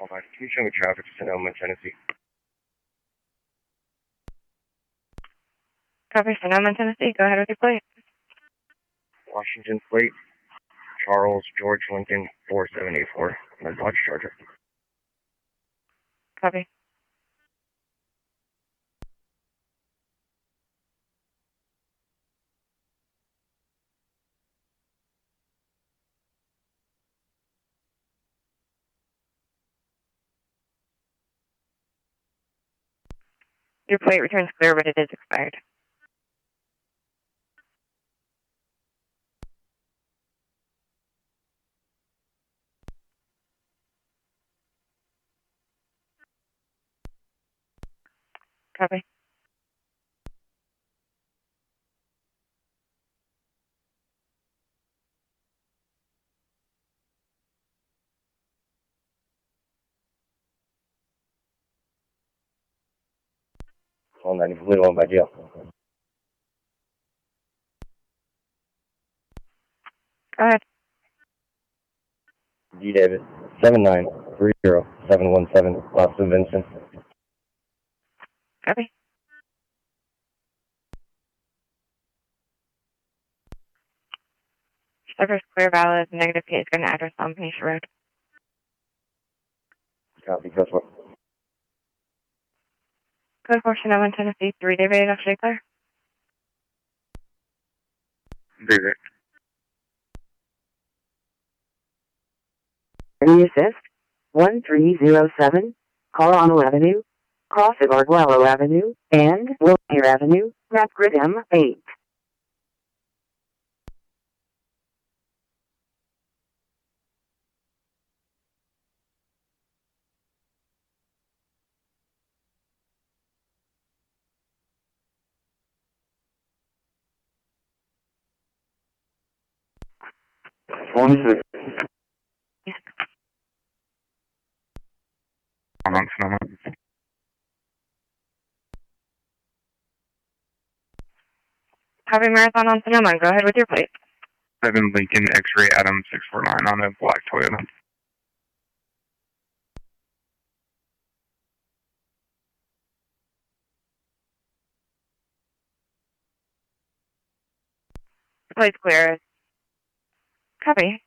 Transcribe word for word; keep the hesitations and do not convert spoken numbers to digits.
Hold on. Can you show me traffic to Sonoma, Tennessee? Copy, Sonoma, Tennessee. Go ahead with your plate. Washington plate, Charles George Lincoln, four seven eight four. My Dodge Charger. Copy. Your plate returns clear, but it is expired. Copy. Hold on, you little one by jail. Go ahead. D. David, seven nine three zero seven one seven, Boston Vincent. Copy. Service clear, valid, negative P is going to address on Peninsula Road. Copy, press what? Code for Sonoma, Tennessee, three David, actually clear. David. Any assist? one three zero seven, Colorado Avenue, cross of Arguello Avenue, and Wilshire Avenue, map grid M eight. One six. I'm on Sonoma. Copy, Marathon on Sonoma. Go ahead with your plate. seven Lincoln X-Ray Adam six four nine on a black Toyota. Plate's clear. Copy.